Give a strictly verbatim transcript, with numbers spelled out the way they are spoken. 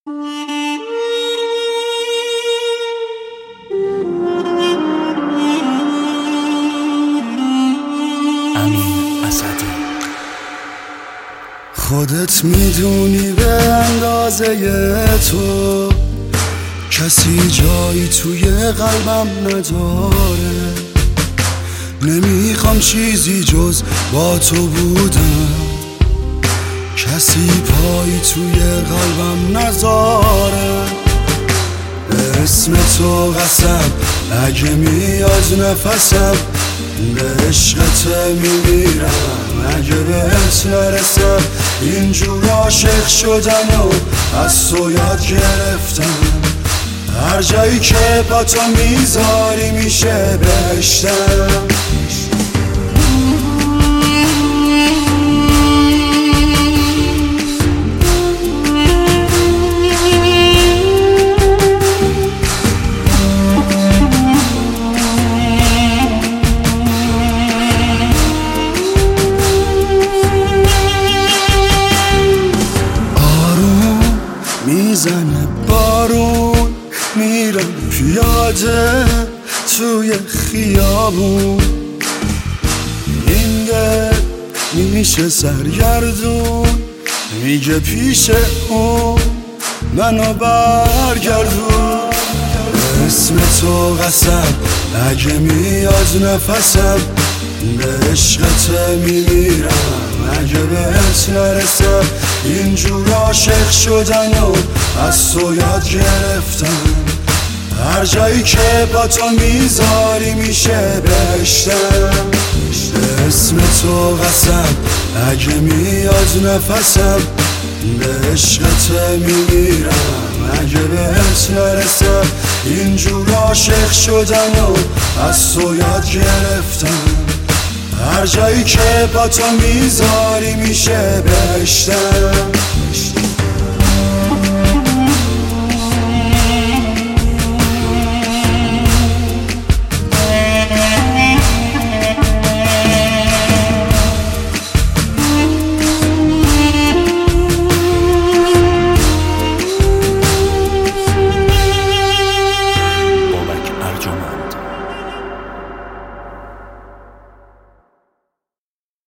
خودت میدونی به اندازه تو کسی جایی توی قلبم نداره. نمیخوام چیزی جز با تو بودم، کسی پایی توی قلبم نذاره. به اسم تو قسم اگه میاد نفسم، به عشقت میمیرم اگه بهت نرسم. اینجور عاشق شدن و از تو یاد گرفتم، هر جایی که با تو میذاری میشه بهشتم. میزنه بارون، میرم پیاده توی خیابون، این دل میشه سرگردون، میگه پیش اون منو برگردون. اسم تو قسم اگه میاد نفسم، به عشقت میمیرم اگه بهت نرسم. اینجور عاشق شدن و از تو یاد گرفتم، هر جایی که با تو میذاری میشه بهشتم. اسم تو قسم اگه میاد نفسم، به عشقت میمیرم اگه بهت نرسم. اینجور عاشق شدن و از تو یاد گرفتم، هر جایی که با تو میذاری میشه بهشتم.